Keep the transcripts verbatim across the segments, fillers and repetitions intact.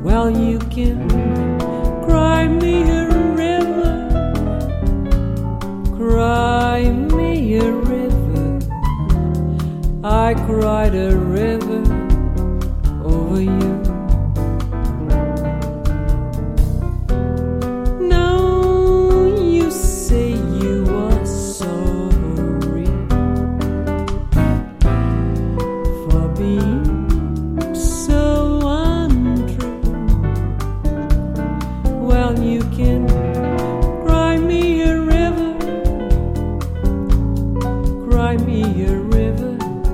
Well, you can cry me a river, cry me a river. I cried a river over you. Now you say you are sorry for being so untrue. Well, you can cry me a river, cry me a river.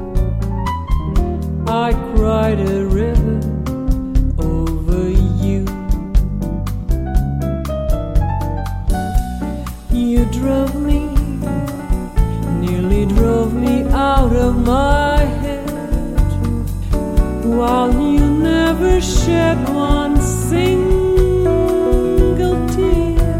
I cried a river over you. You drove me, nearly drove me out of my head, while you never shed one single tear.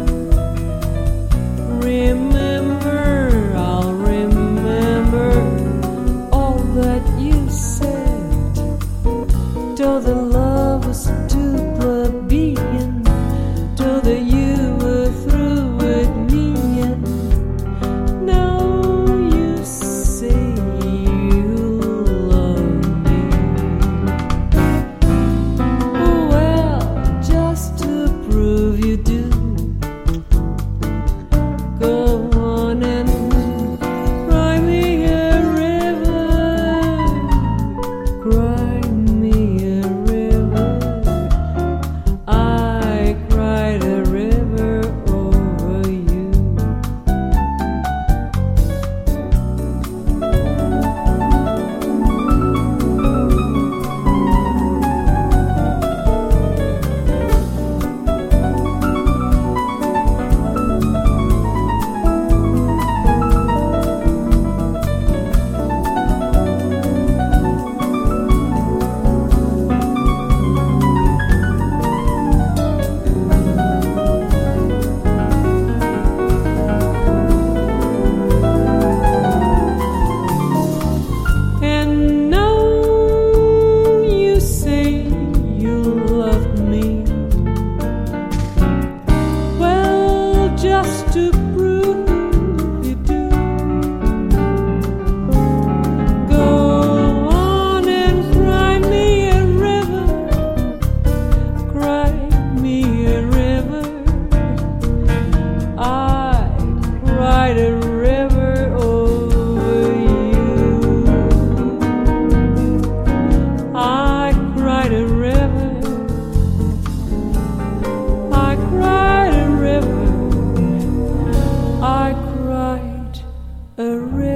Remember, I'll remember all that you said, though the love was too plebeian, though that you were through with me, and now you say you love me. Well, just to prove you do, go on and cry me a river, cry me a river. I cried a river over you. And now you say you love me. Well, just to prove you do, go on and cry me a river, cry me a river. I cried a river over you. I cried a river, I cried a river, I cried a river.